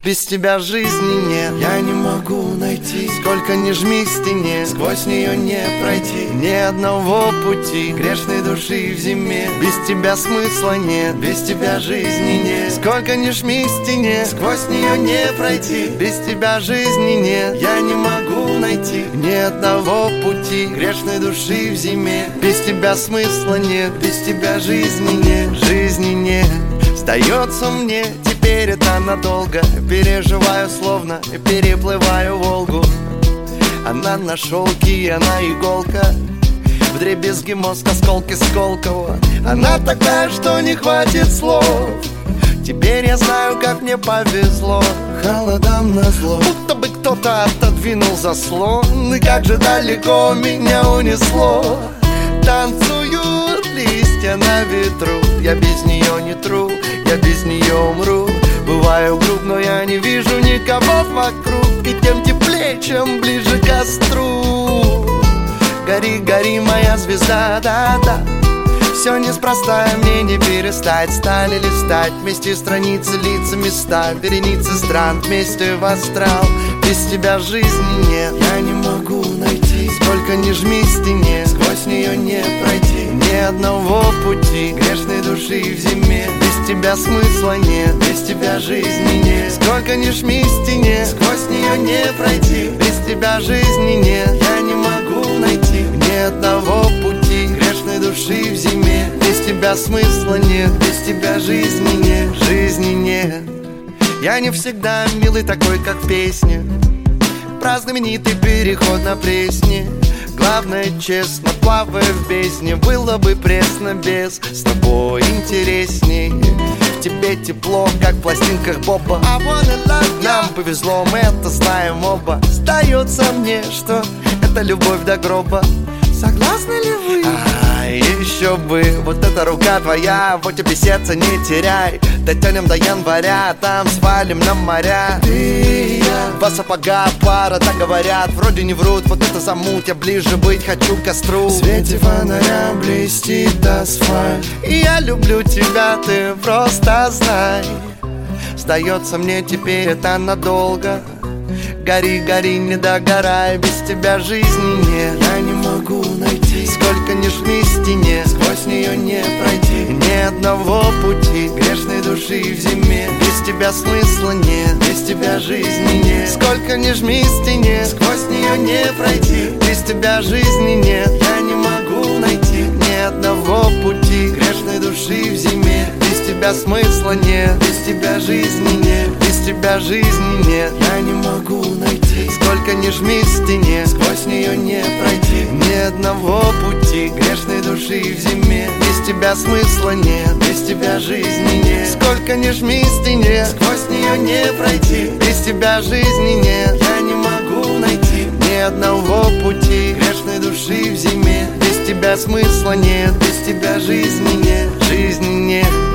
Без тебя жизни нет, я не могу найти. Сколько ни жми к стене, сквозь нее не пройти. Ни одного пути, грешной души в зиме. Без тебя смысла нет, без тебя жизни нет. Сколько ни жми к стене, сквозь нее не пройти. Без тебя жизни нет, я не могу найти. Ни одного пути, грешной души в зиме. Без тебя смысла нет, без тебя жизни нет. Жизни нет, сдается мне, теперь это надолго. Переживаю, словно переплываю Волгу. Она на шелке, она иголка. Вдребезги мозг, осколки Сколково. Она такая, что не хватит слов. Теперь я знаю, как мне повезло. Холодам назло, будто бы кто-то отодвинул заслон. И как же далеко меня унесло. Танцуют листья на ветру. Я без нее не тру, я без нее умру. Бываю груб, но я не вижу никого вокруг. И тем теплее, чем ближе к костру. Гори, гори, моя звезда, да-да. Все неспроста, мне не перестать. Стали листать вместе страницы, лица, места. Вереницы стран вместе в астрал. Без тебя жизни нет, я не могу найти. Сколько ни жми к стене, сквозь нее не пройти. Ни одного пути, грешной души в зиме. Без тебя смысла нет, без тебя жизни нет. Сколько ни жми к стене, сквозь нее не пройти. Без тебя жизни нет, я не могу найти. Ни одного пути, грешной души в зиме. Без тебя смысла нет, без тебя жизни нет. Жизни нет. Я не всегда милый такой, как в песне. Про знаменитый переход на Пресне. Главное, честно, плавая в бездне. Было бы пресно без, с тобой интересней. В тебе тепло, как в пластинках Боба. Нам повезло, мы это знаем оба. Сдается мне, что это любовь до гроба. Согласны ли вы? Еще бы, вот эта рука твоя. Вот тебе сердце не теряй. Дотянем до января, там свалим на моря. Ты и я, два сапога пара, так говорят. Вроде не врут, вот это замут. Я ближе быть хочу к костру. В свете фонаря блестит асфальт. И я люблю тебя, ты просто знай. Сдается мне теперь это надолго. Гори, гори, не догорай. Без тебя жизни нет, я не могу найти. Сколько ни жми к стене, сквозь нее не пройти. Ни одного пути, грешной души в зиме. Без тебя смысла нет, без тебя жизни нет. Сколько ни жми к стене, сквозь нее не пройти. Без тебя жизни нет, я не могу найти. Ни одного пути, грешной души в зиме. Без тебя смысла нет, без тебя жизни нет. Без тебя жизни нет, я не могу найти. Сколько ни жми к стене, сквозь нее не пройти. Ни одного пути, грешной души в зиме. Без тебя смысла нет, без тебя жизни нет. Сколько ни жми к стене, сквозь нее не пройти. Без тебя жизни нет, я не могу найти. Ни одного пути, грешной души в зиме. Без тебя смысла нет, без тебя жизни нет. Жизни нет.